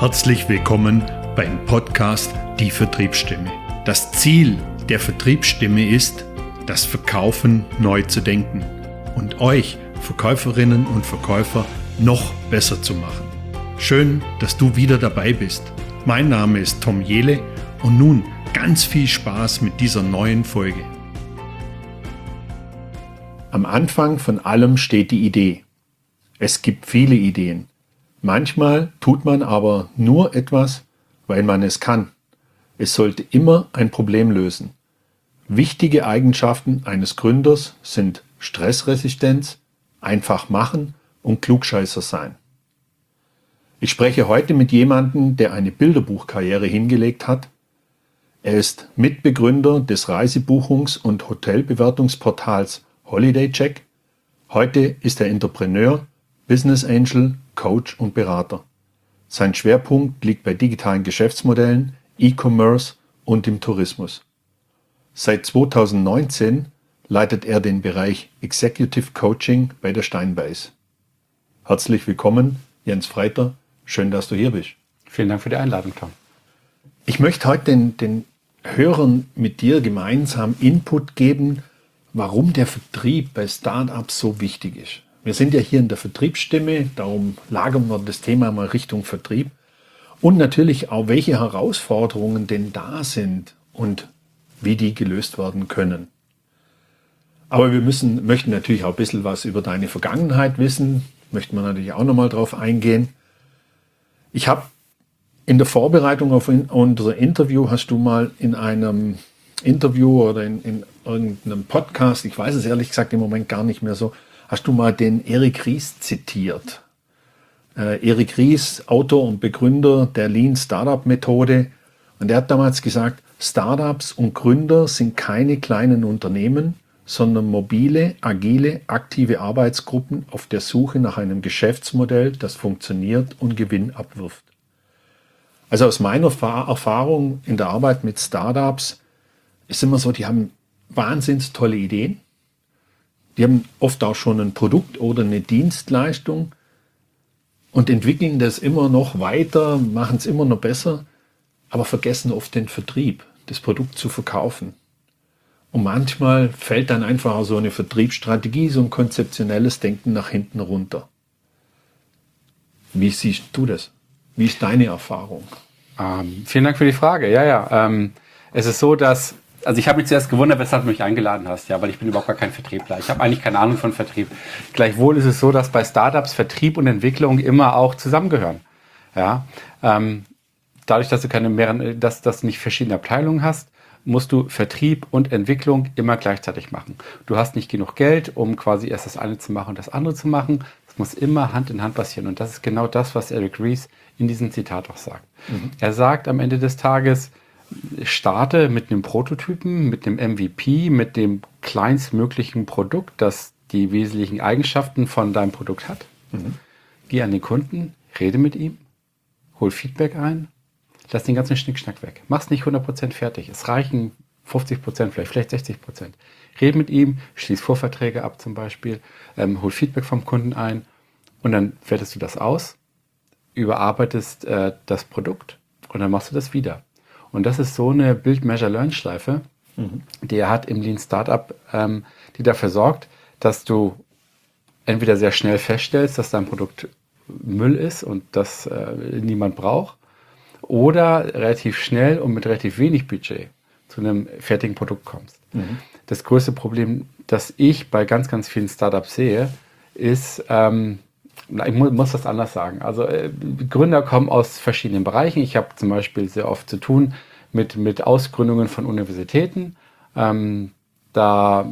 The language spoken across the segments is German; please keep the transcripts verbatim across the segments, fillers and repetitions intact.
Herzlich willkommen beim Podcast Die Vertriebsstimme. Das Ziel der Vertriebsstimme ist, das Verkaufen neu zu denken und euch Verkäuferinnen und Verkäufer noch besser zu machen. Schön, dass du wieder dabei bist. Mein Name ist Tom Jehle und nun ganz viel Spaß mit dieser neuen Folge. Am Anfang von allem steht die Idee. Es gibt viele Ideen. Manchmal tut man aber nur etwas, weil man es kann. Es sollte immer ein Problem lösen. Wichtige Eigenschaften eines Gründers sind Stressresistenz, einfach machen und Klugscheißer sein. Ich spreche heute mit jemandem, der eine Bilderbuchkarriere hingelegt hat. Er ist Mitbegründer des Reisebuchungs- und Hotelbewertungsportals HolidayCheck. Heute ist er Entrepreneur, Business Angel, Coach und Berater. Sein Schwerpunkt liegt bei digitalen Geschäftsmodellen, E-Commerce und im Tourismus. Seit zweitausendneunzehn leitet er den Bereich Executive Coaching bei der Steinbeiß. Herzlich willkommen, Jens Freiter. Schön, dass du hier bist. Vielen Dank für die Einladung, Tom. Ich möchte heute den, den Hörern mit dir gemeinsam Input geben, warum der Vertrieb bei Startups so wichtig ist. Wir sind ja hier in der Vertriebsstimme, darum lagern wir das Thema mal Richtung Vertrieb. Und natürlich auch, welche Herausforderungen denn da sind und wie die gelöst werden können. Aber wir müssen, möchten natürlich auch ein bisschen was über deine Vergangenheit wissen. Möchten wir natürlich auch nochmal drauf eingehen. Ich habe in der Vorbereitung auf unser Interview, hast du mal in einem Interview oder in, in irgendeinem Podcast, ich weiß es ehrlich gesagt im Moment gar nicht mehr so, hast du mal den Eric Ries zitiert. Äh, Eric Ries, Autor und Begründer der Lean Startup Methode. Und er hat damals gesagt, Startups und Gründer sind keine kleinen Unternehmen, sondern mobile, agile, aktive Arbeitsgruppen auf der Suche nach einem Geschäftsmodell, das funktioniert und Gewinn abwirft. Also aus meiner Erfahrung in der Arbeit mit Startups ist immer so, die haben wahnsinnig tolle Ideen. Die haben oft auch schon ein Produkt oder eine Dienstleistung und entwickeln das immer noch weiter, machen es immer noch besser, aber vergessen oft den Vertrieb, das Produkt zu verkaufen. Und manchmal fällt dann einfach so eine Vertriebsstrategie, so ein konzeptionelles Denken nach hinten runter. Wie siehst du das? Wie ist deine Erfahrung? Ähm, vielen Dank für die Frage. Ja, ja. Ähm, es ist so, dass Also ich habe mich zuerst gewundert, weshalb du mich eingeladen hast, ja, weil ich bin überhaupt gar kein Vertriebler. Ich habe eigentlich keine Ahnung von Vertrieb. Gleichwohl ist es so, dass bei Startups Vertrieb und Entwicklung immer auch zusammengehören. Ja, ähm, dadurch, dass du keine mehreren, dass, dass du nicht verschiedene Abteilungen hast, musst du Vertrieb und Entwicklung immer gleichzeitig machen. Du hast nicht genug Geld, um quasi erst das eine zu machen und das andere zu machen. Es muss immer Hand in Hand passieren. Und das ist genau das, was Eric Ries in diesem Zitat auch sagt. Mhm. Er sagt am Ende des Tages, starte mit einem Prototypen, mit einem M V P, mit dem kleinstmöglichen Produkt, das die wesentlichen Eigenschaften von deinem Produkt hat. Mhm. Geh an den Kunden, rede mit ihm, hol Feedback ein, lass den ganzen Schnickschnack weg. Mach's nicht hundert Prozent fertig. Es reichen fünfzig Prozent, vielleicht, vielleicht sechzig Prozent. Rede mit ihm, schließ Vorverträge ab zum Beispiel, ähm, hol Feedback vom Kunden ein und dann wertest du das aus, überarbeitest äh, das Produkt und dann machst du das wieder. Und das ist so eine Build-Measure-Learn-Schleife, mhm. die er hat im Lean Startup, ähm, die dafür sorgt, dass du entweder sehr schnell feststellst, dass dein Produkt Müll ist und das äh, niemand braucht, oder relativ schnell und mit relativ wenig Budget zu einem fertigen Produkt kommst. Mhm. Das größte Problem, das ich bei ganz, ganz vielen Startups sehe, ist, ähm, ich muss das anders sagen. Also äh, Gründer kommen aus verschiedenen Bereichen. Ich habe zum Beispiel sehr oft zu tun mit, mit Ausgründungen von Universitäten. Ähm, da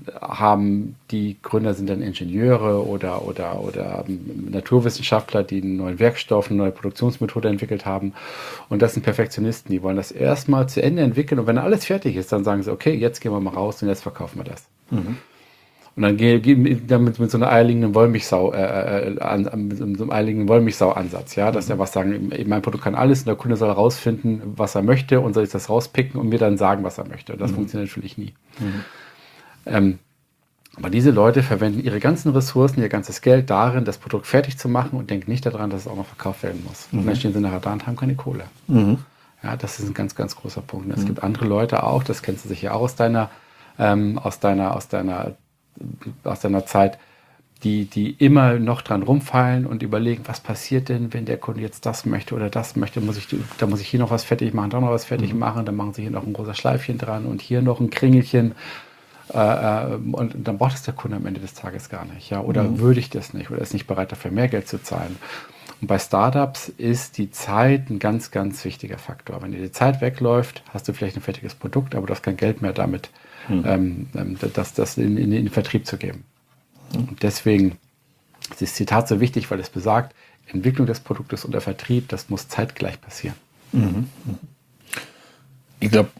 haben die Gründer sind dann Ingenieure oder, oder, oder Naturwissenschaftler, die einen neuen Werkstoff, eine neue Produktionsmethode entwickelt haben. Und das sind Perfektionisten, die wollen das erstmal zu Ende entwickeln. Und wenn alles fertig ist, dann sagen sie, okay, jetzt gehen wir mal raus und jetzt verkaufen wir das. Mhm. Und dann gehen damit mit so einer eierlegenden Wollmilchsau, äh, an, mit so einem eierlegenden Wollmilchsau-Ansatz, ja, dass mhm. er was sagen, mein Produkt kann alles und der Kunde soll herausfinden, was er möchte und soll sich das rauspicken und mir dann sagen, was er möchte. Und das mhm. funktioniert natürlich nie. Mhm. Ähm, Aber diese Leute verwenden ihre ganzen Ressourcen, ihr ganzes Geld darin, das Produkt fertig zu machen und denken nicht daran, dass es auch noch verkauft werden muss. Mhm. Und dann stehen sie nachher da und haben keine Kohle. Mhm. Ja, das ist ein ganz, ganz großer Punkt. Und es mhm. gibt andere Leute auch, das kennst du sicher auch aus deiner, ähm, aus deiner, aus deiner, aus deiner Zeit, die, die immer noch dran rumfallen und überlegen, was passiert denn, wenn der Kunde jetzt das möchte oder das möchte, muss ich, da muss ich hier noch was fertig machen, da noch was fertig mhm. machen, dann machen sie hier noch ein rosa Schleifchen dran und hier noch ein Kringelchen. Äh, und dann braucht es der Kunde am Ende des Tages gar nicht. Ja? Oder mhm. würdigt es nicht oder ist nicht bereit dafür mehr Geld zu zahlen. Und bei Startups ist die Zeit ein ganz, ganz wichtiger Faktor. Wenn dir die Zeit wegläuft, hast du vielleicht ein fertiges Produkt, aber du hast kein Geld mehr damit, mhm. ähm, das, das in, in, in den Vertrieb zu geben. Mhm. Und deswegen ist das Zitat so wichtig, weil es besagt, Entwicklung des Produktes und der Vertrieb, das muss zeitgleich passieren. Mhm. Ich glaube,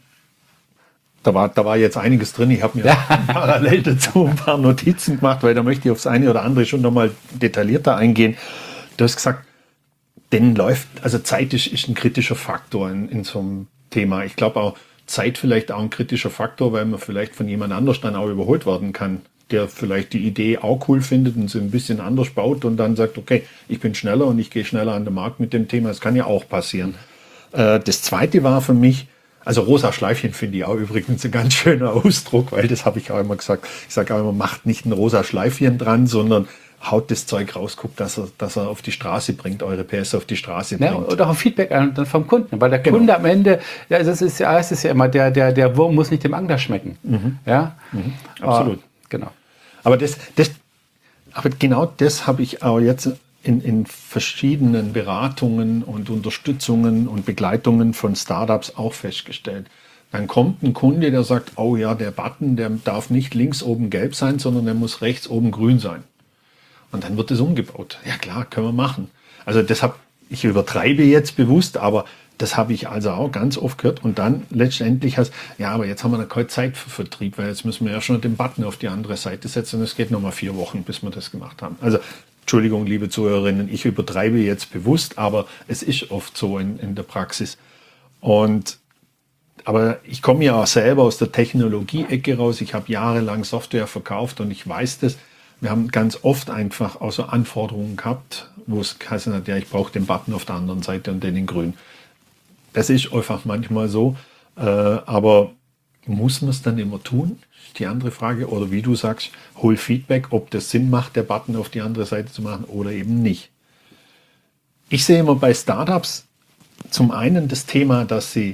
Da war, da war jetzt einiges drin. Ich habe mir ja. parallel dazu ein paar Notizen gemacht, weil da möchte ich aufs eine oder andere schon nochmal detaillierter eingehen. Du hast gesagt, denn läuft, also Zeit ist, ist ein kritischer Faktor in, in so einem Thema. Ich glaube auch, Zeit vielleicht auch ein kritischer Faktor, weil man vielleicht von jemand anders dann auch überholt werden kann, der vielleicht die Idee auch cool findet und sie ein bisschen anders baut und dann sagt, okay, ich bin schneller und ich gehe schneller an den Markt mit dem Thema. Das kann ja auch passieren. Äh, das Zweite war für mich, also rosa Schleifchen finde ich auch übrigens ein ganz schöner Ausdruck, weil das habe ich auch immer gesagt. Ich sage auch immer, macht nicht ein rosa Schleifchen dran, sondern haut das Zeug raus, guckt, dass er, dass er auf die Straße bringt, eure P S auf die Straße bringt. Ja, oder auch Feedback dann vom Kunden, weil der genau. Kunde am Ende, ja, das ist ja, es ist ja immer, der, der, der Wurm muss nicht dem Angler schmecken. Mhm. Ja, mhm. Absolut. Oh, genau. Aber das, das, aber genau das habe ich auch jetzt In, in verschiedenen Beratungen und Unterstützungen und Begleitungen von Startups auch festgestellt. Dann kommt ein Kunde, der sagt, oh ja, der Button, der darf nicht links oben gelb sein, sondern der muss rechts oben grün sein. Und dann wird es umgebaut. Ja klar, können wir machen. Also das hab, ich übertreibe jetzt bewusst, aber das habe ich also auch ganz oft gehört. Und dann letztendlich heißt, ja, aber jetzt haben wir noch keine Zeit für Vertrieb, weil jetzt müssen wir ja schon den Button auf die andere Seite setzen und es geht noch mal vier Wochen, bis wir das gemacht haben. Also Entschuldigung, liebe Zuhörerinnen, ich übertreibe jetzt bewusst, aber es ist oft so in, in der Praxis. Und, aber ich komme ja auch selber aus der Technologie-Ecke raus. Ich habe jahrelang Software verkauft und ich weiß das. Wir haben ganz oft einfach auch so Anforderungen gehabt, wo es heißt, ja, ich brauche den Button auf der anderen Seite und den in grün. Das ist einfach manchmal so, äh, aber muss man es dann immer tun? Die andere Frage. Oder wie du sagst, hol Feedback, ob das Sinn macht, der Button auf die andere Seite zu machen oder eben nicht. Ich sehe immer bei Startups zum einen das Thema, dass sie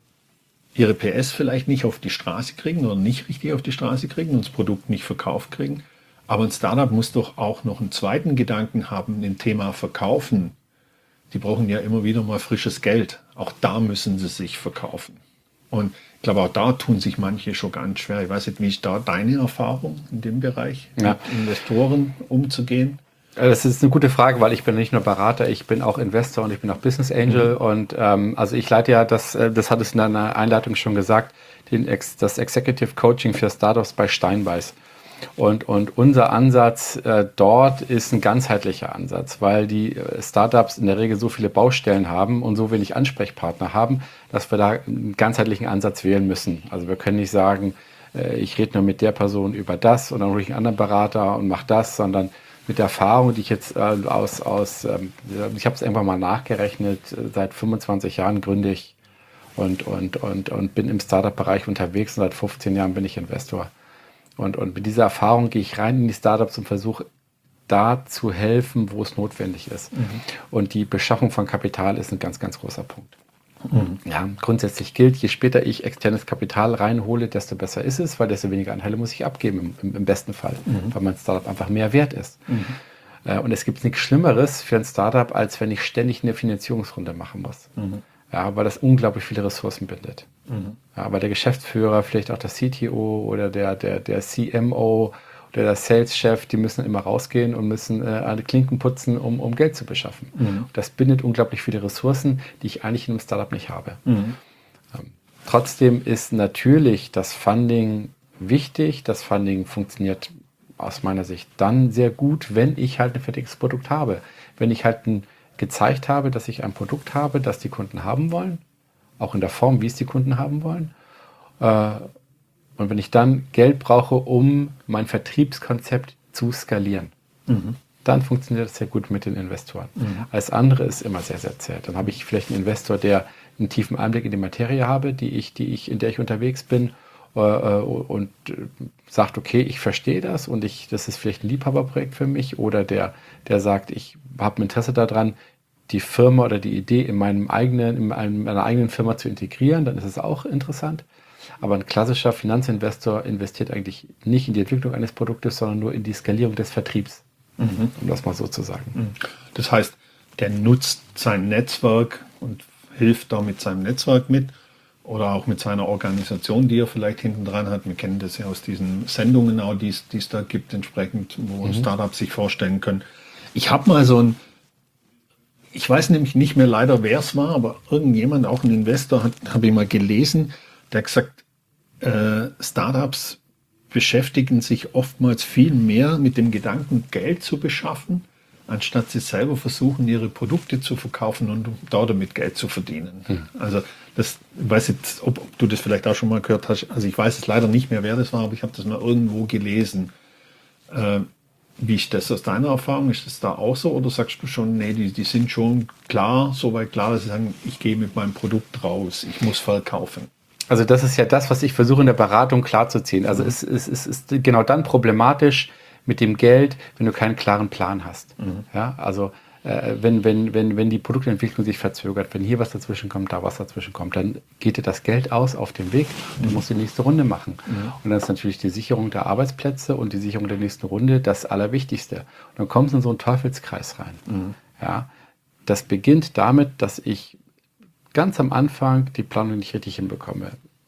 ihre P S vielleicht nicht auf die Straße kriegen oder nicht richtig auf die Straße kriegen und das Produkt nicht verkauft kriegen. Aber ein Startup muss doch auch noch einen zweiten Gedanken haben, im Thema Verkaufen. Die brauchen ja immer wieder mal frisches Geld. Auch da müssen sie sich verkaufen. Und ich glaube, auch da tun sich manche schon ganz schwer. Ich weiß nicht, wie ist da deine Erfahrung in dem Bereich, ja. mit Investoren umzugehen? Das ist eine gute Frage, weil ich bin nicht nur Berater, ich bin auch Investor und ich bin auch Business Angel. Mhm. Und ähm, also ich leite ja, das, das hat es in einer Einleitung schon gesagt, den Ex, das Executive Coaching für Startups bei Steinbeiß. Und, und unser Ansatz äh, dort ist ein ganzheitlicher Ansatz, weil die äh, Startups in der Regel so viele Baustellen haben und so wenig Ansprechpartner haben, dass wir da einen ganzheitlichen Ansatz wählen müssen. Also wir können nicht sagen, äh, ich rede nur mit der Person über das und dann hole ich einen anderen Berater und mache das, sondern mit der Erfahrung, die ich jetzt äh, aus, aus ähm, ich habe es irgendwann mal nachgerechnet, äh, seit fünfundzwanzig Jahren gründe ich und, und, und, und bin im Startup-Bereich unterwegs und seit fünfzehn Jahren bin ich Investor. Und, und mit dieser Erfahrung gehe ich rein in die Startups und versuche da zu helfen, wo es notwendig ist. Mhm. Und die Beschaffung von Kapital ist ein ganz, ganz großer Punkt. Mhm. Ja, grundsätzlich gilt, je später ich externes Kapital reinhole, desto besser ist es, weil desto weniger Anteile muss ich abgeben, im, im besten Fall, mhm. weil mein Startup einfach mehr wert ist. Mhm. Äh, und es gibt nichts Schlimmeres für ein Startup, als wenn ich ständig eine Finanzierungsrunde machen muss. Mhm. Ja, weil das unglaublich viele Ressourcen bindet. Mhm. Ja, weil der Geschäftsführer, vielleicht auch der C T O oder der, der, der C M O oder der Sales-Chef, die müssen immer rausgehen und müssen äh, alle Klinken putzen, um, um Geld zu beschaffen. Mhm. Das bindet unglaublich viele Ressourcen, die ich eigentlich in einem Startup nicht habe. Mhm. Ähm, trotzdem ist natürlich das Funding wichtig. Das Funding funktioniert aus meiner Sicht dann sehr gut, wenn ich halt ein fertiges Produkt habe. Wenn ich halt ein gezeigt habe, dass ich ein Produkt habe, das die Kunden haben wollen, auch in der Form, wie es die Kunden haben wollen, äh, Und wenn ich dann Geld brauche, um mein Vertriebskonzept zu skalieren, mhm. dann funktioniert das sehr gut mit den Investoren. Mhm. Alles andere ist immer sehr, sehr zäh. Dann habe ich vielleicht einen Investor, der einen tiefen Einblick in die Materie habe, die ich, die ich, in der ich unterwegs bin, äh, und äh, sagt, okay, ich verstehe das und ich, das ist vielleicht ein Liebhaberprojekt für mich, oder der, der sagt, ich habe ein Interesse daran, die Firma oder die Idee in meinem eigenen, in meiner eigenen Firma zu integrieren, dann ist es auch interessant. Aber ein klassischer Finanzinvestor investiert eigentlich nicht in die Entwicklung eines Produktes, sondern nur in die Skalierung des Vertriebs, mhm. um das mal so zu sagen. Das heißt, der nutzt sein Netzwerk und hilft da mit seinem Netzwerk mit oder auch mit seiner Organisation, die er vielleicht hinten dran hat. Wir kennen das ja aus diesen Sendungen auch, die es, die es da gibt, entsprechend, wo mhm. Startups sich vorstellen können. Ich habe mal so ein Ich weiß nämlich nicht mehr leider, wer es war, aber irgendjemand, auch ein Investor, hat, habe ich mal gelesen, der hat gesagt, äh, Startups beschäftigen sich oftmals viel mehr mit dem Gedanken, Geld zu beschaffen, anstatt sie selber versuchen, ihre Produkte zu verkaufen und da damit Geld zu verdienen. Hm. Also das, ich weiß jetzt, ob, ob du das vielleicht auch schon mal gehört hast. Also ich weiß es leider nicht mehr, wer das war, aber ich habe das mal irgendwo gelesen. Äh, Wie ist das aus deiner Erfahrung? Ist das da auch so? Oder sagst du schon, nee, die, die sind schon klar, soweit klar, dass sie sagen, ich gehe mit meinem Produkt raus, ich muss verkaufen? Also das ist ja das, was ich versuche in der Beratung klarzuziehen. Also mhm. es, es, es ist genau dann problematisch mit dem Geld, wenn du keinen klaren Plan hast. Mhm. Ja, also äh, wenn, wenn, wenn, wenn die Produktentwicklung sich verzögert, wenn hier was dazwischen kommt, da was dazwischen kommt, dann geht dir das Geld aus auf dem Weg. Du musst die nächste Runde machen. Mhm. Und dann ist natürlich die Sicherung der Arbeitsplätze und die Sicherung der nächsten Runde das Allerwichtigste. Und dann kommst du in so einen Teufelskreis rein. Mhm. Ja, das beginnt damit, dass ich ganz am Anfang die Planung nicht richtig hinbekomme.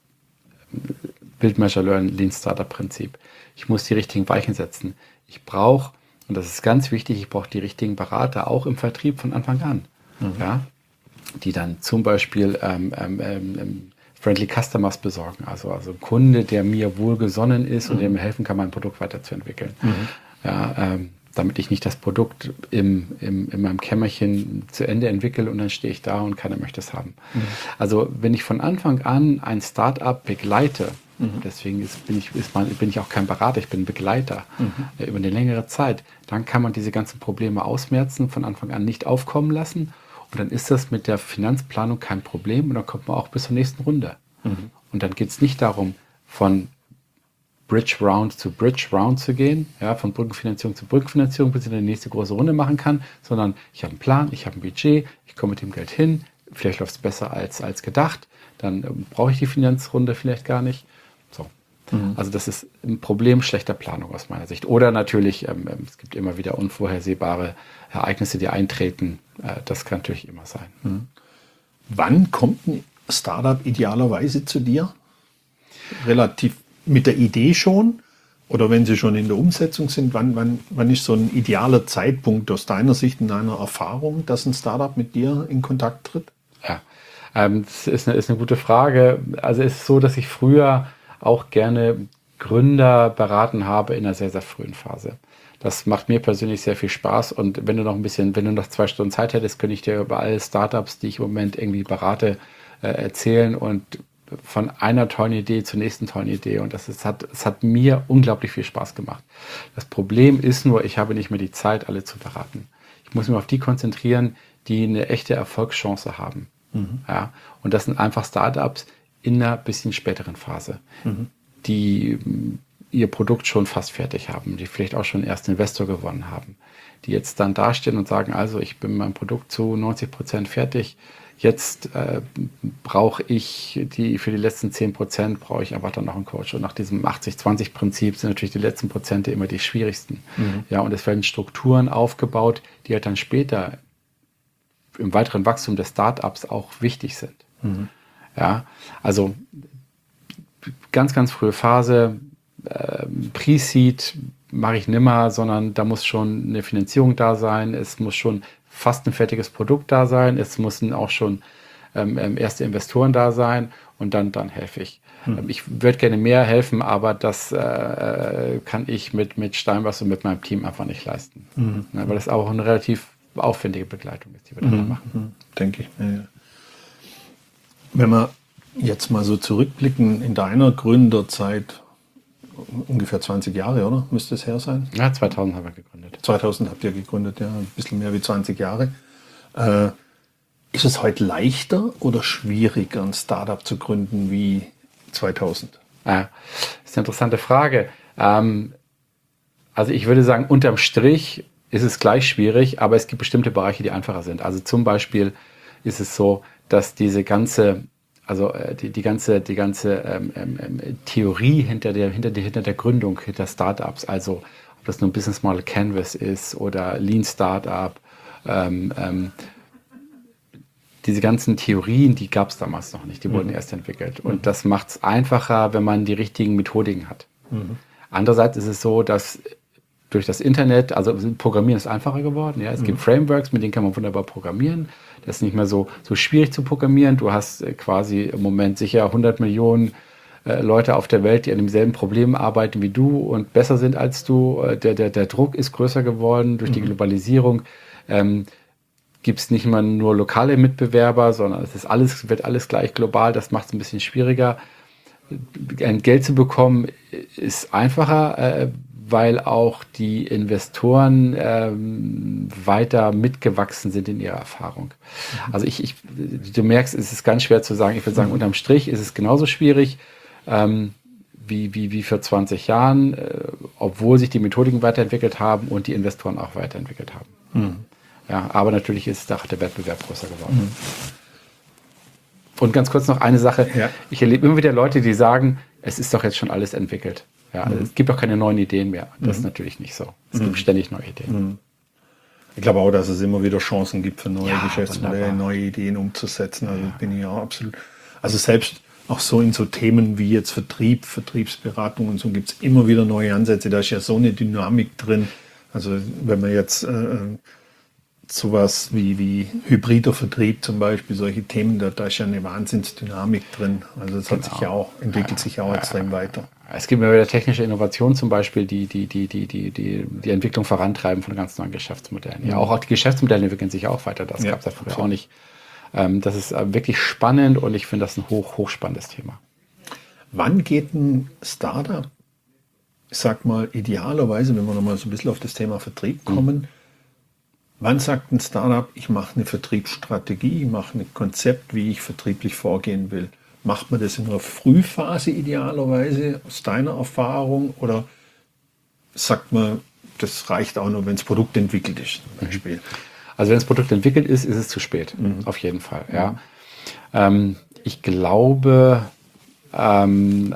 Build, Measure, Learn, Lean Startup Prinzip. Ich muss die richtigen Weichen setzen. Ich brauche, und das ist ganz wichtig, ich brauche die richtigen Berater, auch im Vertrieb von Anfang an. Mhm. Ja, die dann zum Beispiel ähm, ähm, ähm, Friendly Customers besorgen. Also, also ein Kunde, der mir wohlgesonnen ist, mhm. und der mir helfen kann, mein Produkt weiterzuentwickeln. Mhm. Ja, ähm, damit ich nicht das Produkt im, im, in meinem Kämmerchen zu Ende entwickle und dann stehe ich da und keiner möchte es haben. Mhm. Also wenn ich von Anfang an ein Start-up begleite, mhm. deswegen ist, bin, ich, ist man, bin ich auch kein Berater, ich bin ein Begleiter, mhm. äh, über eine längere Zeit, dann kann man diese ganzen Probleme ausmerzen, von Anfang an nicht aufkommen lassen, und dann ist das mit der Finanzplanung kein Problem und dann kommt man auch bis zur nächsten Runde. Mhm. Und dann geht es nicht darum, von Bridge Round zu Bridge Round zu gehen, ja, von Brückenfinanzierung zu Brückenfinanzierung, bis ich eine nächste große Runde machen kann, sondern ich habe einen Plan, ich habe ein Budget, ich komme mit dem Geld hin, vielleicht läuft es besser als, als gedacht, dann äh, brauche ich die Finanzrunde vielleicht gar nicht. So. Mhm. Also das ist ein Problem schlechter Planung aus meiner Sicht. Oder natürlich, ähm, es gibt immer wieder unvorhersehbare Ereignisse, die eintreten. Äh, das kann natürlich immer sein. Mhm. Wann kommt ein Startup idealerweise zu dir? Relativ mit der Idee schon? Oder wenn sie schon in der Umsetzung sind, wann, wann, wann ist so ein idealer Zeitpunkt aus deiner Sicht, in deiner Erfahrung, dass ein Startup mit dir in Kontakt tritt? Ja, ähm, das ist eine, ist eine gute Frage. Also es ist so, dass ich früher auch gerne Gründer beraten habe in einer sehr, sehr frühen Phase. Das macht mir persönlich sehr viel Spaß, und wenn du noch ein bisschen, wenn du noch zwei Stunden Zeit hättest, könnte ich dir über alle Startups, die ich im Moment irgendwie berate, äh, erzählen, und von einer tollen Idee zur nächsten tollen Idee, und das ist, hat, es hat mir unglaublich viel Spaß gemacht. Das Problem ist nur, ich habe nicht mehr die Zeit, alle zu beraten. Ich muss mich auf die konzentrieren, die eine echte Erfolgschance haben. Mhm. Ja, und das sind einfach Startups in einer bisschen späteren Phase, mhm. die ihr Produkt schon fast fertig haben, die vielleicht auch schon erst Investor gewonnen haben, die jetzt dann dastehen und sagen, also ich bin mit meinem Produkt zu neunzig Prozent fertig, jetzt äh, brauche ich die, für die letzten zehn Prozent brauche ich einfach dann noch einen Coach. Und nach diesem achtzig zwanzig Prinzip sind natürlich die letzten Prozente immer die schwierigsten. Mhm. Ja, und es werden Strukturen aufgebaut, die halt dann später im weiteren Wachstum des Startups auch wichtig sind. Mhm. Ja, also ganz, ganz frühe Phase, äh, Pre-Seed mache ich nimmer, sondern da muss schon eine Finanzierung da sein, es muss schon fast ein fertiges Produkt da sein, es müssen auch schon ähm, erste Investoren da sein, und dann, dann helfe ich. Hm. Ich würde gerne mehr helfen, aber das äh, kann ich mit, mit Steinbach und mit meinem Team einfach nicht leisten. Hm. Ja, weil das auch eine relativ aufwendige Begleitung ist, die wir hm. da machen. Hm. Denke ich. Ja. Wenn man Jetzt mal so zurückblicken in deiner Gründerzeit, ungefähr zwanzig Jahre, oder? Müsste es her sein? Ja, zweitausend haben wir gegründet. zweitausend habt ihr gegründet, ja, ein bisschen mehr wie zwanzig Jahre. Äh, ist es heute leichter oder schwieriger, ein Startup zu gründen wie zweitausend? Ja, das ist eine interessante Frage. Ähm, also ich würde sagen, unterm Strich ist es gleich schwierig, aber es gibt bestimmte Bereiche, die einfacher sind. Also zum Beispiel ist es so, dass diese ganze, also die, die ganze, die ganze ähm, ähm, Theorie hinter der, hinter, der, hinter der Gründung, hinter Startups, also ob das nun Business Model Canvas ist oder Lean Startup, ähm, ähm, diese ganzen Theorien, die gab es damals noch nicht, die wurden mhm. erst entwickelt. Und mhm. das macht es einfacher, wenn man die richtigen Methodiken hat. Mhm. Andererseits ist es so, dass durch das Internet, also Programmieren ist einfacher geworden. Ja? Es mhm. gibt Frameworks, mit denen kann man wunderbar programmieren. Das ist nicht mehr so, so schwierig zu programmieren. Du hast quasi im Moment sicher hundert Millionen äh, Leute auf der Welt, die an demselben Problem arbeiten wie du und besser sind als du. Der, der, der Druck ist größer geworden durch mhm. die Globalisierung. Ähm, gibt es nicht immer nur lokale Mitbewerber, sondern es ist alles, wird alles gleich global. Das macht es ein bisschen schwieriger. Ein Geld zu bekommen ist einfacher, äh, weil auch die Investoren ähm, weiter mitgewachsen sind in ihrer Erfahrung. Mhm. Also ich, ich, du merkst, es ist ganz schwer zu sagen. Ich würde sagen, mhm. unterm Strich ist es genauso schwierig ähm, wie, wie, wie vor zwanzig Jahren, äh, obwohl sich die Methodiken weiterentwickelt haben und die Investoren auch weiterentwickelt haben. Mhm. Ja, aber natürlich ist auch der Wettbewerb größer geworden. Mhm. Und ganz kurz noch eine Sache. Ja. Ich erlebe immer wieder Leute, die sagen, es ist doch jetzt schon alles entwickelt. Ja, also mhm. es gibt doch keine neuen Ideen mehr. Das mhm. ist natürlich nicht so. Es mhm. gibt ständig neue Ideen. Mhm. Ich glaube auch, dass es immer wieder Chancen gibt für neue ja, Geschäftsmodelle, neue Ideen umzusetzen. Also ja. bin ich auch absolut. Also selbst auch so in so Themen wie jetzt Vertrieb, Vertriebsberatung und so gibt es immer wieder neue Ansätze. Da ist ja so eine Dynamik drin. Also wenn man jetzt äh, sowas wie, wie hybrider Vertrieb zum Beispiel, solche Themen, da, da ist ja eine Wahnsinnsdynamik drin. Also das genau. hat sich ja auch, entwickelt ja, sich ja auch ja, extrem weiter. Es gibt immer wieder technische Innovationen zum Beispiel, die die, die, die, die, die, die Entwicklung vorantreiben von ganz neuen Geschäftsmodellen. Ja, ja auch, auch die Geschäftsmodelle entwickeln sich auch weiter. Das ja, gab es ja früher absolut. auch nicht. Ähm, das ist äh, wirklich spannend und ich finde das ein hoch, hochspannendes Thema. Wann geht ein Startup, ich sag mal idealerweise, wenn wir nochmal so ein bisschen auf das Thema Vertrieb kommen, mhm. wann sagt ein Startup, ich mache eine Vertriebsstrategie, ich mache ein Konzept, wie ich vertrieblich vorgehen will? Macht man das in einer Frühphase idealerweise, aus deiner Erfahrung? Oder sagt man, das reicht auch nur, wenn das Produkt entwickelt ist, zum Beispiel? Also wenn das Produkt entwickelt ist, ist es zu spät, mhm. auf jeden Fall. Ja. Mhm. Ähm, ich glaube, ähm,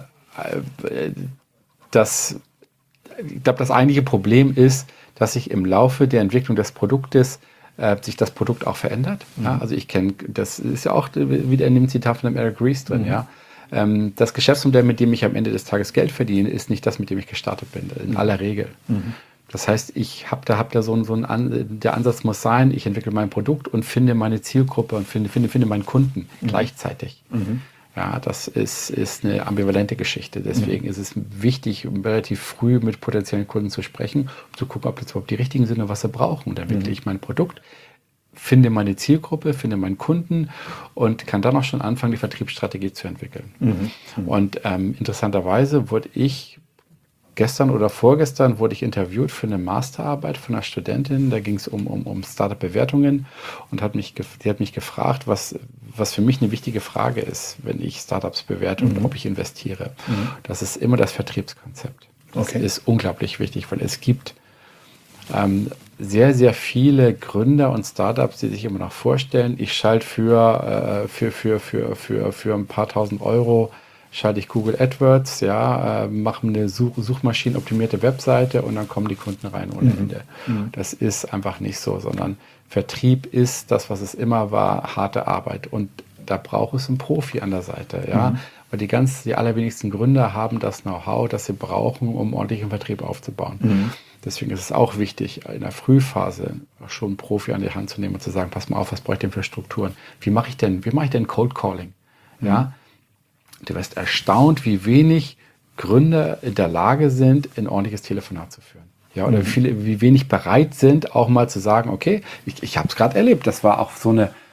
dass, ich glaube, das eigentliche Problem ist, dass sich im Laufe der Entwicklung des Produktes äh, sich das Produkt auch verändert. Mhm. Ja, also ich kenne, das ist ja auch wieder in dem Zitat von dem Eric Ries drin, mhm. ja. Ähm, das Geschäftsmodell, mit dem ich am Ende des Tages Geld verdiene, ist nicht das, mit dem ich gestartet bin, in mhm. aller Regel. Mhm. Das heißt, ich habe da, hab da so, ein, so ein An, der Ansatz muss sein, ich entwickle mein Produkt und finde meine Zielgruppe und finde, finde, finde meinen Kunden mhm. gleichzeitig. Mhm. Ja, das ist, ist eine ambivalente Geschichte. Deswegen mhm. ist es wichtig, um relativ früh mit potenziellen Kunden zu sprechen, um zu gucken, ob das überhaupt die richtigen sind und was sie brauchen. Und dann entwickle mhm. ich mein Produkt, finde meine Zielgruppe, finde meinen Kunden und kann dann auch schon anfangen, die Vertriebsstrategie zu entwickeln. Mhm. Mhm. Und ähm, interessanterweise wurde ich gestern oder vorgestern wurde ich interviewt für eine Masterarbeit von einer Studentin. Da ging es um, um, um Startup-Bewertungen und hat mich, die hat mich gefragt, was, was für mich eine wichtige Frage ist, wenn ich Startups bewerte mhm. und ob ich investiere. Mhm. Das ist immer das Vertriebskonzept. Das okay. ist unglaublich wichtig, weil es gibt ähm, sehr, sehr viele Gründer und Startups, die sich immer noch vorstellen, ich schalte für, äh, für, für, für, für, für ein paar tausend Euro schalte ich Google AdWords, ja, äh, mache eine Such- suchmaschinenoptimierte Webseite und dann kommen die Kunden rein ohne Ende. Mhm. Das ist einfach nicht so, sondern Vertrieb ist das, was es immer war, harte Arbeit. Und da braucht es einen Profi an der Seite, ja. Mhm. Weil die ganz, die allerwenigsten Gründer haben das Know-how, das sie brauchen, um ordentlichen Vertrieb aufzubauen. Mhm. Deswegen ist es auch wichtig, in der Frühphase schon einen Profi an die Hand zu nehmen und zu sagen, pass mal auf, was brauche ich denn für Strukturen? Wie mache ich denn, wie mache ich denn Cold Calling? Mhm. Ja. Du wirst erstaunt, wie wenig Gründer in der Lage sind, ein ordentliches Telefonat zu führen. Ja, oder mhm. wie, viele, wie wenig bereit sind, auch mal zu sagen, okay, ich, ich habe es gerade erlebt. Das war auch so eine,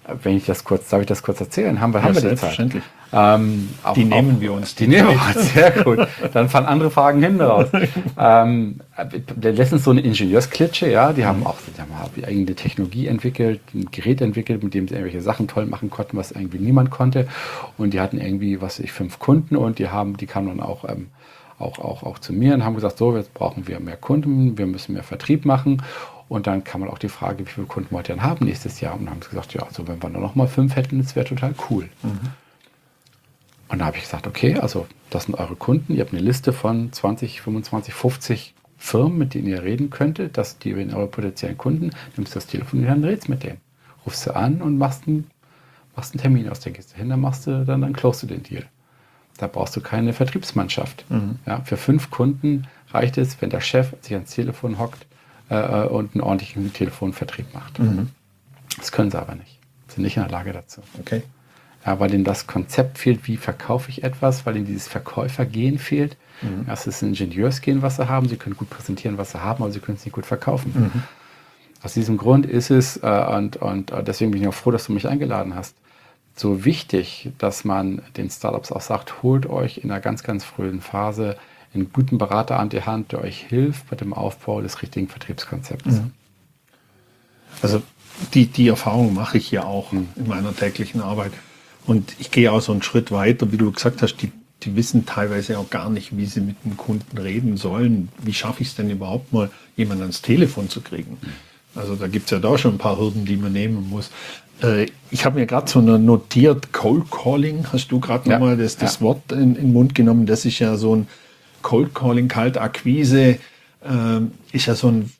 Wenn ich das kurz, darf ich das kurz erzählen? Haben wir, Ja, haben wir die Zeit? selbstverständlich. Ähm, auch, Die nehmen auch, wir uns. Die nehmen wir uns, sehr gut. Dann fallen andere Fragen hinten raus. ähm, letztens so eine Ingenieursklitsche, ja, die haben auch die haben eigene Technologie entwickelt, ein Gerät entwickelt, mit dem sie irgendwelche Sachen toll machen konnten, was irgendwie niemand konnte. Und die hatten irgendwie, was weiß ich, fünf Kunden und die haben, die kamen dann auch, ähm, auch, auch, auch zu mir und haben gesagt, so, jetzt brauchen wir mehr Kunden, wir müssen mehr Vertrieb machen. Und dann kam man auch die Frage, wie viele Kunden wollt ihr denn haben nächstes Jahr? Und dann haben sie gesagt, ja, also wenn wir nur noch mal fünf hätten, das wäre total cool. Mhm. Und da habe ich gesagt, okay, also das sind eure Kunden. Ihr habt eine Liste von zwanzig, fünfundzwanzig, fünfzig Firmen, mit denen ihr reden könntet. Das, die sind eure potenziellen Kunden. Nimmst das Telefon und dann redest mit denen. Rufst du an und machst einen, machst einen Termin aus. Dann gehst du hin, dann machst du, dann, dann closest du den Deal. Da brauchst du keine Vertriebsmannschaft. Mhm. Ja, für fünf Kunden reicht es, wenn der Chef sich ans Telefon hockt äh, und einen ordentlichen Telefonvertrieb macht. Mhm. Das können sie aber nicht. Sind nicht in der Lage dazu. Okay. Ja, weil ihnen das Konzept fehlt, wie verkaufe ich etwas, weil ihnen dieses Verkäufergehen fehlt. Mhm. Das ist ein Ingenieursgehen, was sie haben. Sie können gut präsentieren, was sie haben, aber sie können es nicht gut verkaufen. Mhm. Aus diesem Grund ist es, äh, und, und deswegen bin ich auch froh, dass du mich eingeladen hast, so wichtig, dass man den Startups auch sagt, holt euch in einer ganz, ganz frühen Phase einen guten Berater an die Hand, der euch hilft bei dem Aufbau des richtigen Vertriebskonzepts. Mhm. Also die, die Erfahrung mache ich ja auch mhm. in meiner täglichen Arbeit. Und ich gehe auch so einen Schritt weiter, wie du gesagt hast, die, die wissen teilweise auch gar nicht, wie sie mit dem Kunden reden sollen. Wie schaffe ich es denn überhaupt mal, jemanden ans Telefon zu kriegen? Also da gibt es ja da schon ein paar Hürden, die man nehmen muss. Äh, ich habe mir gerade so notiert, Cold Calling, hast du gerade ja. nochmal das, das ja. Wort in, in den Mund genommen. Das ist ja so ein Cold Calling, Kaltakquise, äh, ist ja so ein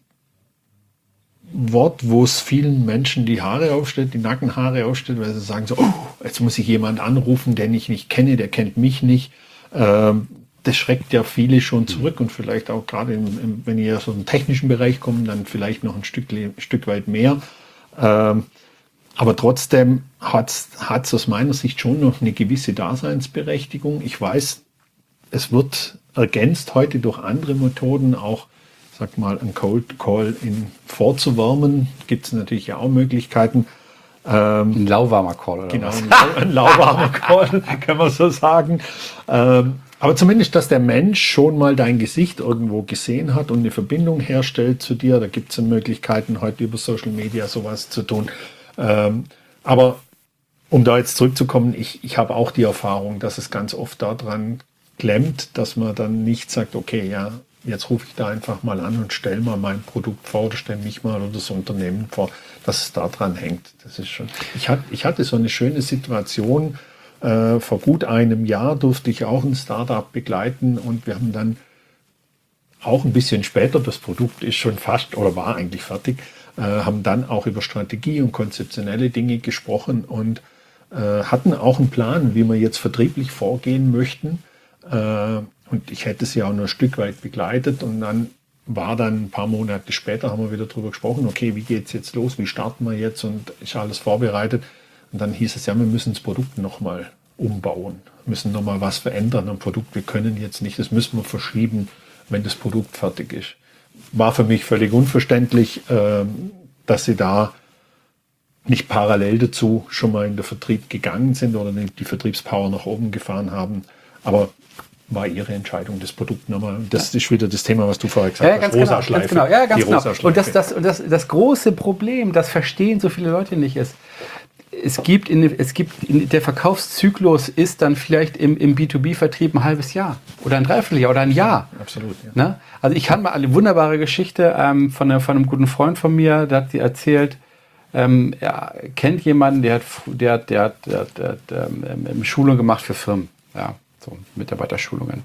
Wort, wo es vielen Menschen die Haare aufstellt, die Nackenhaare aufstellt, weil sie sagen so, oh, jetzt muss ich jemand anrufen, den ich nicht kenne, der kennt mich nicht. Ähm, das schreckt ja viele schon zurück und vielleicht auch gerade, im, im, wenn ihr so im technischen Bereich kommt, dann vielleicht noch ein Stück, ein Stück weit mehr. Ähm, aber trotzdem hat es aus meiner Sicht schon noch eine gewisse Daseinsberechtigung. Ich weiß, es wird ergänzt heute durch andere Methoden, auch sag mal, einen Cold Call in vorzuwärmen, gibt es natürlich ja auch Möglichkeiten. Ähm, ein lauwarmer Call, oder genau, was? Genau, ein, ein lauwarmer Call, kann man so sagen. Ähm, aber zumindest, dass der Mensch schon mal dein Gesicht irgendwo gesehen hat und eine Verbindung herstellt zu dir. Da gibt es Möglichkeiten, heute über Social Media sowas zu tun. Ähm, aber um da jetzt zurückzukommen, ich, ich habe auch die Erfahrung, dass es ganz oft daran klemmt, dass man dann nicht sagt, okay, ja, jetzt rufe ich da einfach mal an und stelle mal mein Produkt vor oder stelle mich mal oder das Unternehmen vor, dass es da dran hängt. Das ist schon. Ich hatte, ich hatte so eine schöne Situation. Äh, vor gut einem Jahr durfte ich auch ein Startup begleiten und wir haben dann auch ein bisschen später, das Produkt ist schon fast oder war eigentlich fertig, äh, haben dann auch über Strategie und konzeptionelle Dinge gesprochen und äh, hatten auch einen Plan, wie wir jetzt vertrieblich vorgehen möchten. Äh, Und ich hätte sie auch nur ein Stück weit begleitet und dann war dann ein paar Monate später, haben wir wieder darüber gesprochen, okay, wie geht es jetzt los, wie starten wir jetzt und ist alles vorbereitet. Und dann hieß es ja, wir müssen das Produkt nochmal umbauen, müssen nochmal was verändern am Produkt. Wir können jetzt nicht, das müssen wir verschieben, wenn das Produkt fertig ist. War für mich völlig unverständlich, dass sie da nicht parallel dazu schon mal in den Vertrieb gegangen sind oder die Vertriebspower nach oben gefahren haben. Aber war ihre Entscheidung, das Produkt nochmal. Das ist wieder das Thema, was du vorher gesagt ja, hast. Ganz Rosa genau, ganz genau. Ja, ganz genau. Und das, das, das, das große Problem, das verstehen so viele Leute nicht, ist, es gibt, in, es gibt in, der Verkaufszyklus ist dann vielleicht im, im B zwei B-Vertrieb ein halbes Jahr oder ein Dreivierteljahr oder ein Jahr. Absolut, ja. Ne? Also ich kann mal eine wunderbare Geschichte ähm, von, von einem guten Freund von mir, der hat die erzählt, ähm, er kennt jemanden, der hat, der, der, der, der, der, der ähm, Schulung gemacht für Firmen, ja. So Mitarbeiterschulungen.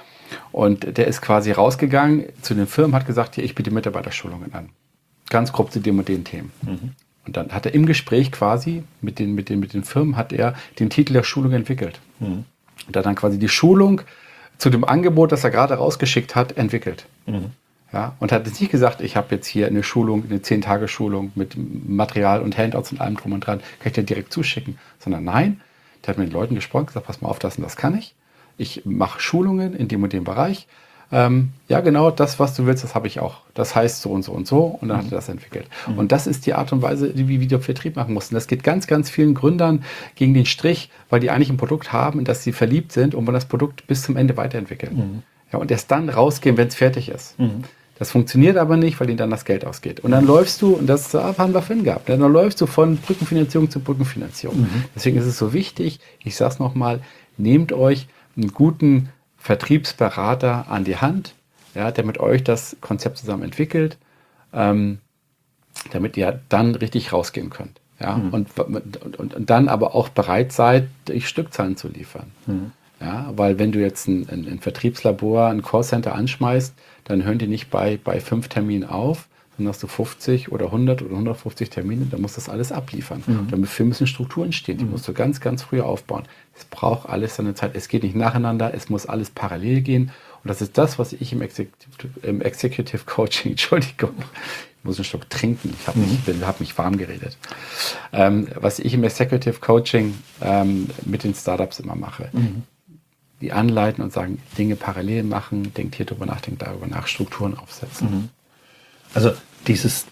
Und der ist quasi rausgegangen zu den Firmen, hat gesagt, ja, ich biete Mitarbeiterschulungen an. Ganz grob zu dem und den Themen. Mhm. Und dann hat er im Gespräch quasi mit den, mit den, mit den Firmen, hat er den Titel der Schulung entwickelt. Mhm. Und hat dann quasi die Schulung zu dem Angebot, das er gerade rausgeschickt hat, entwickelt. Mhm. Ja, und hat jetzt nicht gesagt, ich habe jetzt hier eine Schulung, eine zehn-Tage-Schulung mit Material und Handouts und allem drum und dran, kann ich dir direkt zuschicken. Sondern nein, der hat mit den Leuten gesprochen, gesagt, pass mal auf, das und das kann ich. Ich mache Schulungen in dem und dem Bereich ähm, ja genau, das, was du willst, das habe ich auch. Das heißt so und so und so und dann mhm. hat er das entwickelt. Mhm. Und das ist die Art und Weise, wie, wie du Vertrieb machen musst. Und das geht ganz, ganz vielen Gründern gegen den Strich, weil die eigentlich ein Produkt haben, in das sie verliebt sind und wollen das Produkt bis zum Ende weiterentwickeln. Mhm. Ja, und erst dann rausgehen, wenn es fertig ist. Mhm. Das funktioniert aber nicht, weil ihnen dann das Geld ausgeht. Und dann mhm. läufst du, und das haben wir vorhin gehabt, dann läufst du von Brückenfinanzierung zu Brückenfinanzierung. Mhm. Deswegen ist es so wichtig, ich sage es nochmal, nehmt euch einen guten Vertriebsberater an die Hand, ja, der mit euch das Konzept zusammen entwickelt, ähm, damit ihr dann richtig rausgehen könnt. Ja, mhm. und, und, und, und dann aber auch bereit seid, euch Stückzahlen zu liefern. Mhm. Ja, weil wenn du jetzt ein, ein, ein Vertriebslabor, ein Callcenter anschmeißt, dann hören die nicht bei, bei fünf Terminen auf, sondern hast du fünfzig oder hundert oder hundertfünfzig Termine, dann musst du das alles abliefern. Mhm. Dafür müssen Strukturen stehen, die mhm. musst du ganz, ganz früh aufbauen. Es braucht alles seine Zeit, es geht nicht nacheinander, es muss alles parallel gehen. Und das ist das, was ich im Executive, im Executive Coaching, Entschuldigung, ich muss einen Schluck trinken, ich habe mich, mhm. hab mich warm geredet. Ähm, was ich im Executive Coaching ähm, mit den Startups immer mache. Mhm. Die anleiten und sagen, Dinge parallel machen, denkt hier drüber nach, denkt darüber nach, Strukturen aufsetzen. Mhm. Also dieses,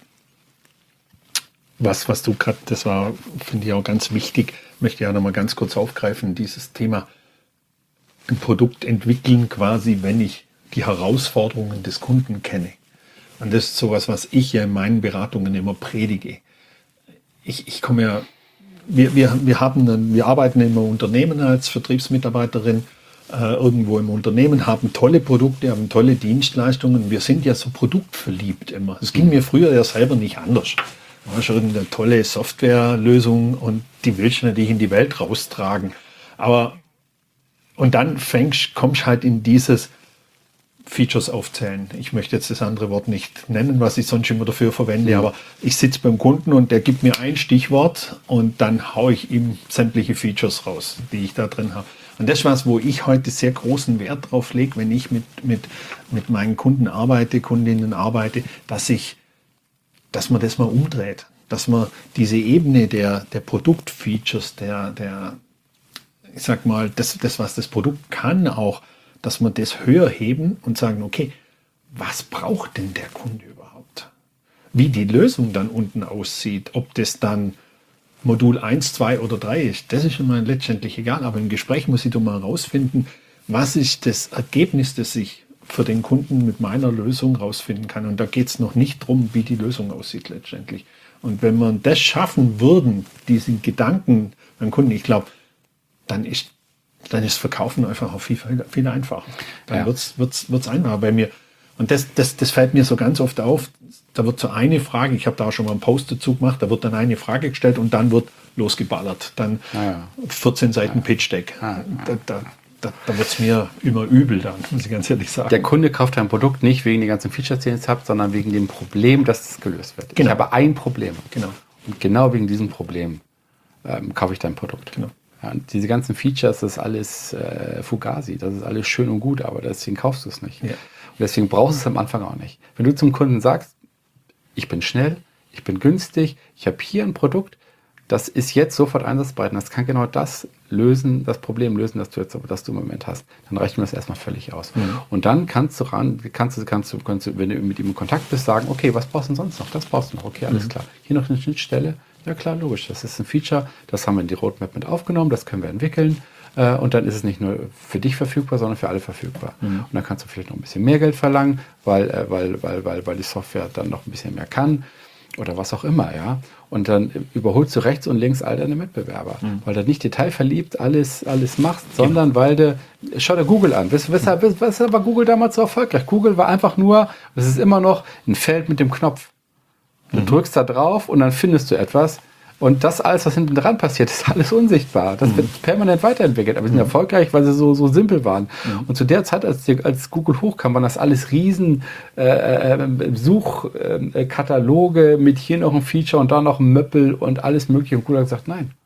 was, was du gerade, das war, finde ich auch ganz wichtig, möchte ich auch nochmal ganz kurz aufgreifen, dieses Thema ein Produkt entwickeln, quasi, wenn ich die Herausforderungen des Kunden kenne. Und das ist sowas, was ich ja in meinen Beratungen immer predige. Ich, ich komme ja, wir, wir, wir, haben, wir arbeiten im Unternehmen als Vertriebsmitarbeiterin, äh, irgendwo im Unternehmen, haben tolle Produkte, haben tolle Dienstleistungen. Wir sind ja so produktverliebt immer. Es ging mir früher ja selber nicht anders. Du hast irgendeine tolle Softwarelösung und die willst du natürlich in die Welt raustragen. Aber und dann fängst, kommst halt in dieses Features aufzählen. Ich möchte jetzt das andere Wort nicht nennen, was ich sonst immer dafür verwende, ja. aber ich sitze beim Kunden und der gibt mir ein Stichwort und dann haue ich ihm sämtliche Features raus, die ich da drin habe. Und das ist was, wo ich heute sehr großen Wert drauf lege, wenn ich mit, mit, mit meinen Kunden arbeite, Kundinnen arbeite, dass ich, dass man das mal umdreht, dass man diese Ebene der, der Produktfeatures, der, der, ich sag mal, das, das, was das Produkt kann, auch, dass man das höher heben und sagen, okay, was braucht denn der Kunde überhaupt? Wie die Lösung dann unten aussieht, ob das dann Modul eins, zwei oder drei ist, das ist immer letztendlich egal, aber im Gespräch muss ich doch mal herausfinden, was ist das Ergebnis, das ich für den Kunden mit meiner Lösung rausfinden kann. Und da geht es noch nicht darum, wie die Lösung aussieht letztendlich. Und wenn wir das schaffen würden, diesen Gedanken beim Kunden, ich glaube, dann ist dann ist Verkaufen einfach auch viel, viel einfacher. Dann ja. wird's, wird's, wird's einfacher bei mir. Und das, das, das fällt mir so ganz oft auf. Da wird so eine Frage, ich habe da auch schon mal einen Post dazu gemacht, da wird dann eine Frage gestellt und dann wird losgeballert. Dann ja, ja. vierzehn Seiten ja. Pitch-Deck. Ja, ja. Da, da, da, da wird es mir immer übel dann, muss ich ganz ehrlich sagen. Der Kunde kauft ein Produkt nicht wegen den ganzen Features, die ihr jetzt habt, sondern wegen dem Problem, dass es gelöst wird. Genau. Ich habe ein Problem. Genau. Und genau wegen diesem Problem ähm, kaufe ich dein Produkt. Genau. Ja, und diese ganzen Features, das ist alles äh, Fugazi, das ist alles schön und gut, aber deswegen kaufst du es nicht. Ja. Und deswegen brauchst du es am Anfang auch nicht. Wenn du zum Kunden sagst, ich bin schnell, ich bin günstig, ich habe hier ein Produkt, das ist jetzt sofort einsatzbereit und das kann genau das lösen, das Problem lösen, das du jetzt, das du im Moment hast. Dann reicht mir das erstmal völlig aus. Mhm. Und dann kannst du ran, kannst du, kannst du, kannst du, wenn du mit ihm in Kontakt bist, sagen, okay, was brauchst du denn sonst noch? Das brauchst du noch, okay, alles mhm. klar. Hier noch eine Schnittstelle. Ja klar, logisch, das ist ein Feature, das haben wir in die Roadmap mit aufgenommen, das können wir entwickeln äh, und dann ist es nicht nur für dich verfügbar, sondern für alle verfügbar. Mhm. Und dann kannst du vielleicht noch ein bisschen mehr Geld verlangen, weil, äh, weil, weil, weil, weil die Software dann noch ein bisschen mehr kann oder was auch immer, ja. Und dann überholst du rechts und links all deine Mitbewerber, mhm. weil du nicht detailverliebt alles, alles machst, sondern genau. weil du, schau dir Google an, weshalb, mhm. weshalb war Google damals so erfolgreich? Google war einfach nur, es ist immer noch ein Feld mit dem Knopf. Du mhm. drückst da drauf und dann findest du etwas. Und das alles, was hinten dran passiert, ist alles unsichtbar. Das mhm. wird permanent weiterentwickelt. Aber sie sind mhm. erfolgreich, weil sie so, so simpel waren. Mhm. Und zu der Zeit, als, die, als Google hochkam, waren das alles riesen äh, äh, Suchkataloge äh, mit hier noch ein Feature und da noch ein Möppel und alles mögliche. Und Google hat gesagt, nein,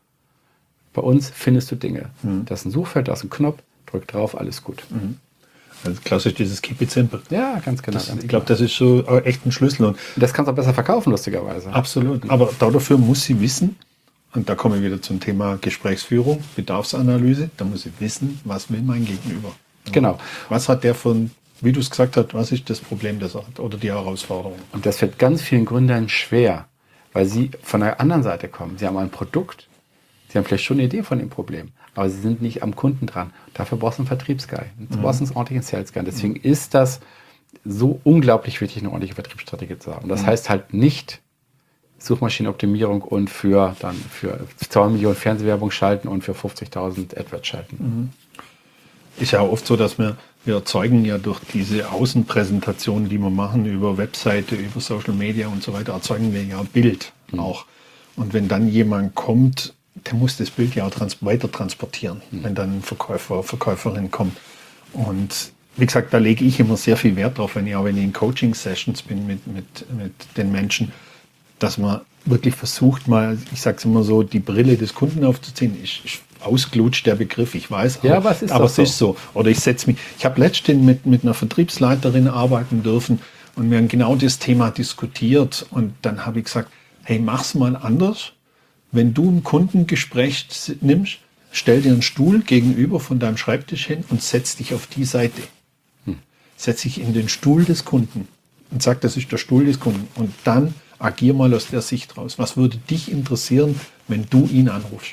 bei uns findest du Dinge. Mhm. Das ist ein Suchfeld, da ist ein Knopf, drück drauf, alles gut. Mhm. Also klassisch dieses Keep it simple. Ja, ganz genau. Das, ganz ich glaube, das ist so echt ein Schlüssel. Und das kannst du auch besser verkaufen, lustigerweise. Absolut. Aber dafür muss sie wissen, und da komme ich wieder zum Thema Gesprächsführung, Bedarfsanalyse, da muss ich wissen, was will mein Gegenüber. Genau. Was hat der von wie du es gesagt hast, was ist das Problem, das er hat oder die Herausforderung? Und das fällt ganz vielen Gründern schwer, weil sie von der anderen Seite kommen. Sie haben ein Produkt, sie haben vielleicht schon eine Idee von dem Problem, aber sie sind nicht am Kunden dran. Dafür brauchst du einen Vertriebsguy, du mhm. brauchst einen ordentlichen Sales-Guy. Deswegen mhm. ist das so unglaublich wichtig, eine ordentliche Vertriebsstrategie zu haben. Das mhm. heißt halt nicht Suchmaschinenoptimierung und für dann für zwei Millionen Fernsehwerbung schalten und für fünfzigtausend AdWords schalten. Mhm. Ist ja oft so, dass wir, wir erzeugen ja durch diese Außenpräsentationen, die wir machen, über Webseite, über Social Media und so weiter, erzeugen wir ja Bild mhm. auch. Und wenn dann jemand kommt, der muss das Bild ja auch trans- weiter transportieren, mhm. wenn dann ein Verkäufer, Verkäuferin kommt. Und wie gesagt, da lege ich immer sehr viel Wert drauf, wenn ich auch wenn ich in Coaching-Sessions bin mit, mit, mit den Menschen, dass man wirklich versucht, mal, ich sage es immer so, die Brille des Kunden aufzuziehen. Ich, ich ausgelutscht der Begriff, ich weiß, ja, aber, aber es ist, aber es so. ist so. Oder ich setze mich, ich habe letztens mit, mit einer Vertriebsleiterin arbeiten dürfen und wir haben genau das Thema diskutiert und dann habe ich gesagt, hey, mach's mal anders. Wenn du ein Kundengespräch nimmst, stell dir einen Stuhl gegenüber von deinem Schreibtisch hin und setz dich auf die Seite. Hm. Setz dich in den Stuhl des Kunden und sag, das ist der Stuhl des Kunden und dann agier mal aus der Sicht raus. Was würde dich interessieren, wenn du ihn anrufst?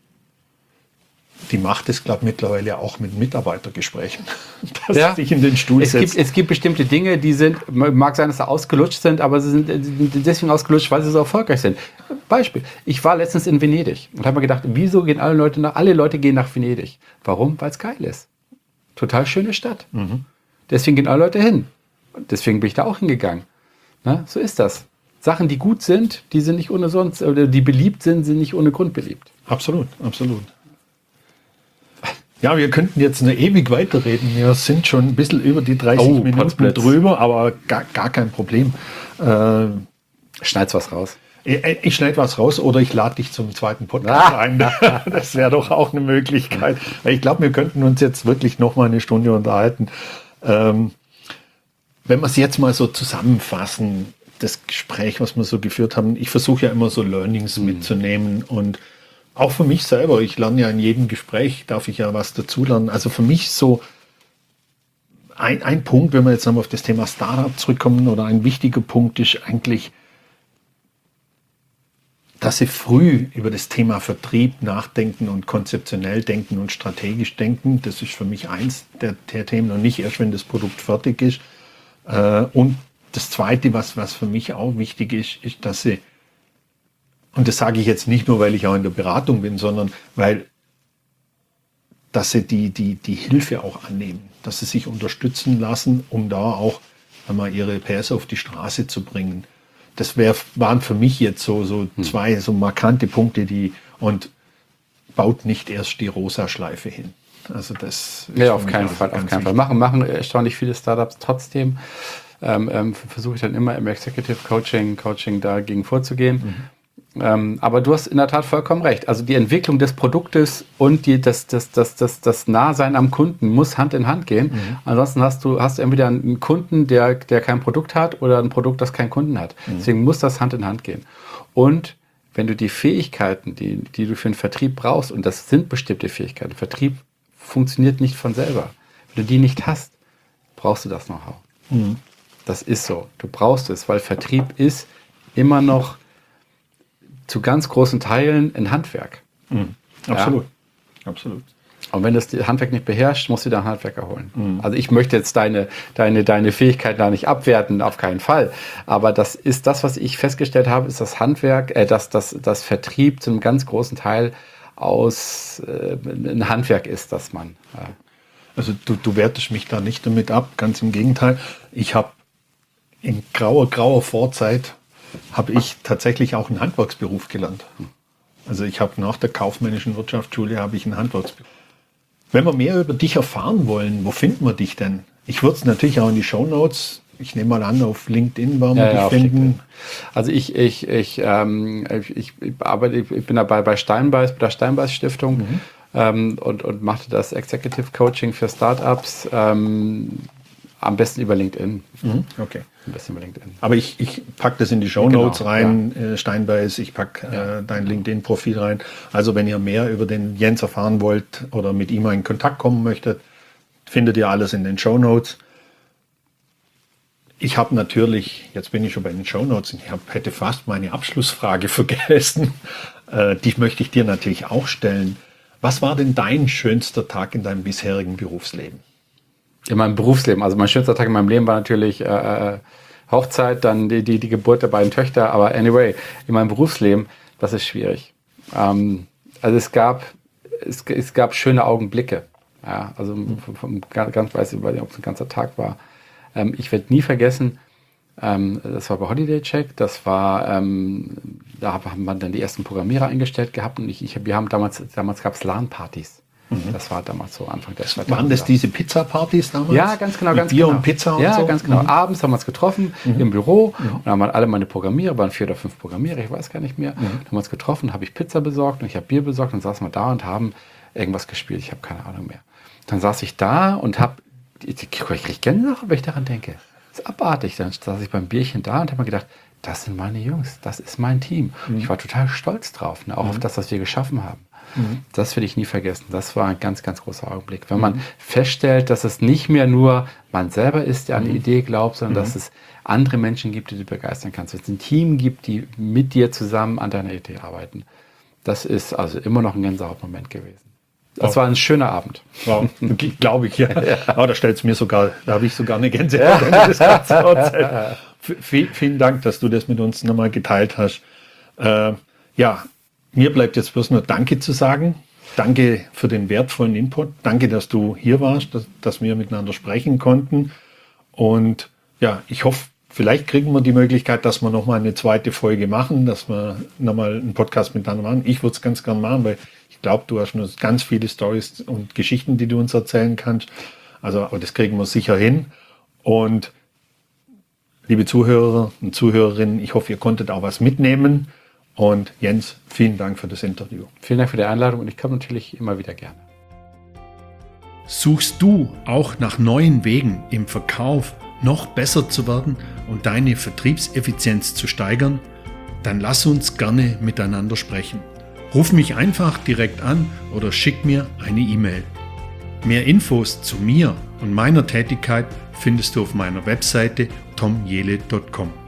Die macht es, glaube ich, mittlerweile auch mit Mitarbeitergesprächen, dass ja. sich in den Stuhl es setzt. Gibt, es gibt bestimmte Dinge, die sind, mag sein, dass sie ausgelutscht sind, aber sie sind deswegen ausgelutscht, weil sie so erfolgreich sind. Beispiel, ich war letztens in Venedig und habe mir gedacht, wieso gehen alle Leute nach, alle Leute gehen nach Venedig? Warum? Weil es geil ist. Total schöne Stadt. Mhm. Deswegen gehen alle Leute hin. Und deswegen bin ich da auch hingegangen. Na, so ist das. Sachen, die gut sind, die sind nicht ohne sonst, oder die beliebt sind, sind nicht ohne Grund beliebt. Absolut, absolut. Ja, wir könnten jetzt eine ewig weiterreden. Wir sind schon ein bisschen über die dreißig oh, Minuten Potzblitz. drüber, aber gar, gar kein Problem. Äh, Schneid's was raus. Ich, ich schneide was raus oder ich lade dich zum zweiten Podcast ah. ein. Das wäre doch auch eine Möglichkeit. Ich glaube, wir könnten uns jetzt wirklich noch mal eine Stunde unterhalten. Ähm, wenn wir es jetzt mal so zusammenfassen, das Gespräch, was wir so geführt haben, ich versuche ja immer so Learnings mhm. mitzunehmen und auch für mich selber, ich lerne ja in jedem Gespräch, darf ich ja was dazulernen. Also für mich so ein, ein Punkt, wenn wir jetzt nochmal auf das Thema Startup zurückkommen, oder ein wichtiger Punkt ist eigentlich, dass sie früh über das Thema Vertrieb nachdenken und konzeptionell denken und strategisch denken. Das ist für mich eins der, der Themen und nicht erst, wenn das Produkt fertig ist. Und das Zweite, was, was für mich auch wichtig ist, ist, dass sie, und das sage ich jetzt nicht nur, weil ich auch in der Beratung bin, sondern weil, dass sie die, die, die Hilfe auch annehmen, dass sie sich unterstützen lassen, um da auch einmal ihre P S auf die Straße zu bringen. Das wär, waren für mich jetzt so, so zwei so markante Punkte, die, und baut nicht erst die rosa Schleife hin. Also das ja, auf keinen Fall, auf keinen Fall. Machen, machen erstaunlich viele Startups trotzdem. Ähm, ähm, versuche ich dann immer im Executive Coaching, Coaching dagegen vorzugehen. Mhm. Ähm, aber du hast in der Tat vollkommen recht. Also die Entwicklung des Produktes und die, das, das, das, das, das Nahsein am Kunden muss Hand in Hand gehen. Mhm. Ansonsten hast du, hast du entweder einen Kunden, der, der kein Produkt hat, oder ein Produkt, das keinen Kunden hat. Mhm. Deswegen muss das Hand in Hand gehen. Und wenn du die Fähigkeiten, die, die du für einen Vertrieb brauchst, und das sind bestimmte Fähigkeiten, Vertrieb funktioniert nicht von selber. Wenn du die nicht hast, brauchst du das Know-how. Mhm. Das ist so. Du brauchst es, weil Vertrieb ist immer noch zu ganz großen Teilen ein Handwerk. Mhm. Absolut. Ja? Absolut. Und wenn du das Handwerk nicht beherrschst, musst du dir einen Handwerker holen. Mhm. Also ich möchte jetzt deine, deine, deine Fähigkeiten da nicht abwerten, auf keinen Fall. Aber das ist das, was ich festgestellt habe, ist das Handwerk, äh, dass das, das Vertrieb zu einem ganz großen Teil aus äh, ein Handwerk ist, dass man. Äh, also du, du wertest mich da nicht damit ab, ganz im Gegenteil. Ich habe in grauer, grauer Vorzeit habe ich tatsächlich auch einen Handwerksberuf gelernt. Also ich habe nach der kaufmännischen Wirtschaftsschule habe ich einen Handwerksberuf. Wenn wir mehr über dich erfahren wollen, wo finden wir dich denn? Ich würde es natürlich auch in die Shownotes, ich nehme mal an, auf LinkedIn werden wir ja, dich ja, finden. Also ich, ich, ich, ähm, ich, ich, arbeite, ich bin dabei bei Steinbeis, bei der Steinbeis Stiftung mhm. ähm, und, und machte das Executive Coaching für Startups. Ähm, Am besten über LinkedIn. Mhm, okay. Am besten über LinkedIn. Aber ich, ich packe das in die Shownotes genau, rein, ja. äh, Steinbeis, ich packe ja. äh, dein LinkedIn-Profil rein. Also wenn ihr mehr über den Jens erfahren wollt oder mit ihm in Kontakt kommen möchtet, findet ihr alles in den Shownotes. Ich habe natürlich, jetzt bin ich schon bei den Shownotes, ich hab, hätte fast meine Abschlussfrage vergessen. Äh, die möchte ich dir natürlich auch stellen. Was war denn dein schönster Tag in deinem bisherigen Berufsleben? In meinem Berufsleben, also mein schönster Tag in meinem Leben war natürlich äh, Hochzeit, dann die, die, die Geburt der beiden Töchter. Aber anyway, in meinem Berufsleben, das ist schwierig. Ähm, also es gab, es, es gab schöne Augenblicke. Ja, also vom, vom, ganz weiß ich nicht, ob es ein ganzer Tag war. Ähm, ich werde nie vergessen, ähm, das war bei Holiday Check, das war, ähm, da haben wir dann die ersten Programmierer eingestellt gehabt und ich, ich, wir haben damals, damals gab es LAN-Partys. Mhm. Das war damals so Anfang der zweitausender. Waren das diese Pizza-Partys damals? Ja, ganz genau. Mit ganz Bier genau. und Pizza und ja, so? Ja, ganz genau. Mhm. Abends haben wir uns getroffen mhm. im Büro mhm. und haben alle meine Programmierer, waren vier oder fünf Programmierer, ich weiß gar nicht mehr, mhm. haben wir uns getroffen, habe ich Pizza besorgt und ich habe Bier besorgt und saßen wir da und haben irgendwas gespielt. Ich habe keine Ahnung mehr. Dann saß ich da und habe, ich kriege Gänsehaut, wenn ich daran denke. Das ist abartig. Dann saß ich beim Bierchen da und habe mir gedacht, das sind meine Jungs, das ist mein Team. Mhm. Ich war total stolz drauf, ne, auch mhm. auf das, was wir geschaffen haben. Mhm. Das will ich nie vergessen. Das war ein ganz, ganz großer Augenblick. Wenn man mhm. feststellt, dass es nicht mehr nur man selber ist, der an die mhm. Idee glaubt, sondern mhm. dass es andere Menschen gibt, die du begeistern kannst. Wenn es ein Team gibt, die mit dir zusammen an deiner Idee arbeiten. Das ist also immer noch ein Gänsehautmoment gewesen. Das wow. war ein schöner Abend. Wow, glaube ich, ja. ja. Aber da stellt es mir sogar, da habe ich sogar eine Gänsehaut, wenn du das Ganze erzählst. V- vielen Dank, dass du das mit uns nochmal geteilt hast. Äh, ja, mir bleibt jetzt bloß nur Danke zu sagen. Danke für den wertvollen Input. Danke, dass du hier warst, dass, dass wir miteinander sprechen konnten. Und ja, ich hoffe, vielleicht kriegen wir die Möglichkeit, dass wir nochmal eine zweite Folge machen, dass wir nochmal einen Podcast miteinander machen. Ich würde es ganz gern machen, weil ich glaube, du hast noch ganz viele Storys und Geschichten, die du uns erzählen kannst. Also, aber das kriegen wir sicher hin. Und liebe Zuhörer und Zuhörerinnen, ich hoffe, ihr konntet auch was mitnehmen. Und Jens, vielen Dank für das Interview. Vielen Dank für die Einladung und ich komme natürlich immer wieder gerne. Suchst du auch nach neuen Wegen im Verkauf, noch besser zu werden und deine Vertriebseffizienz zu steigern? Dann lass uns gerne miteinander sprechen. Ruf mich einfach direkt an oder schick mir eine E-Mail. Mehr Infos zu mir und meiner Tätigkeit findest du auf meiner Webseite tom jele punkt com.